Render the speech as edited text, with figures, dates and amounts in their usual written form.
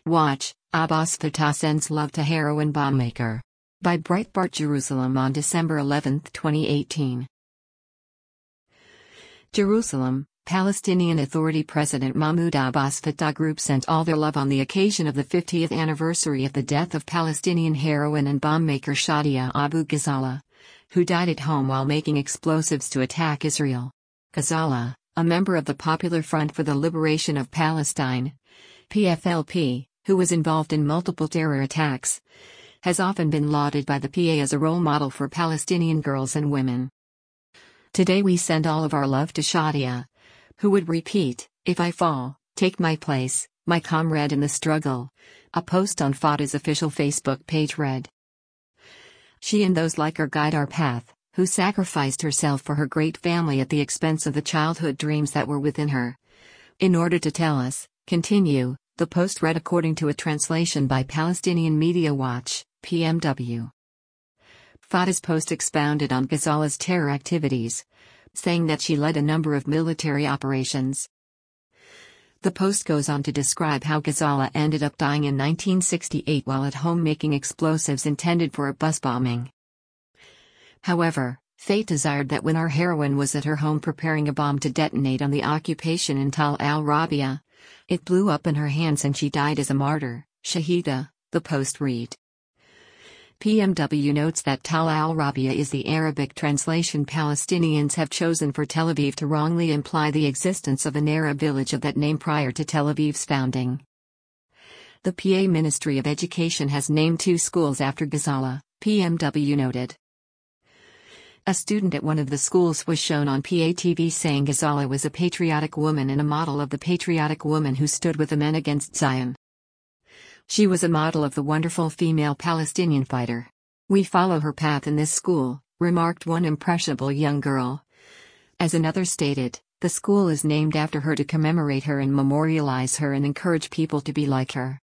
Watch, Abbas Fattah sends love to heroin bombmaker. By Breitbart Jerusalem on December 11, 2018. Jerusalem, Palestinian Authority President Mahmoud Abbas Fattah Group sent all their love on the occasion of the 50th anniversary of the death of Palestinian heroin and bombmaker Shadia Abu Ghazala, who died at home while making explosives to attack Israel. Ghazala, a member of the Popular Front for the Liberation of Palestine, PFLP, who was involved in multiple terror attacks, has often been lauded by the PA as a role model for Palestinian girls and women. Today we send all of our love to Shadia, who would repeat, "If I fall, take my place, my comrade in the struggle," a post on Fattah's official Facebook page read. She and those like her guide our path, who sacrificed herself for her great family at the expense of the childhood dreams that were within her. In order to tell us, continue, the post read according to a translation by Palestinian Media Watch, PMW. Fattah's post expounded on Ghazala's terror activities, saying that she led a number of military operations. The post goes on to describe how Ghazala ended up dying in 1968 while at home making explosives intended for a bus bombing. However, fate desired that when our heroine was at her home preparing a bomb to detonate on the occupation in Tal al-Rabia, it blew up in her hands and she died as a martyr, Shahida, the post read. PMW notes that Tal al-Rabia is the Arabic translation Palestinians have chosen for Tel Aviv to wrongly imply the existence of an Arab village of that name prior to Tel Aviv's founding. The PA Ministry of Education has named 2 schools after Ghazala, PMW noted. A student at one of the schools was shown on PA TV saying Ghazala was a patriotic woman and a model of the patriotic woman who stood with the men against Zion. She was a model of the wonderful female Palestinian fighter. We follow her path in this school, remarked one impressionable young girl. As another stated, the school is named after her to commemorate her and memorialize her and encourage people to be like her.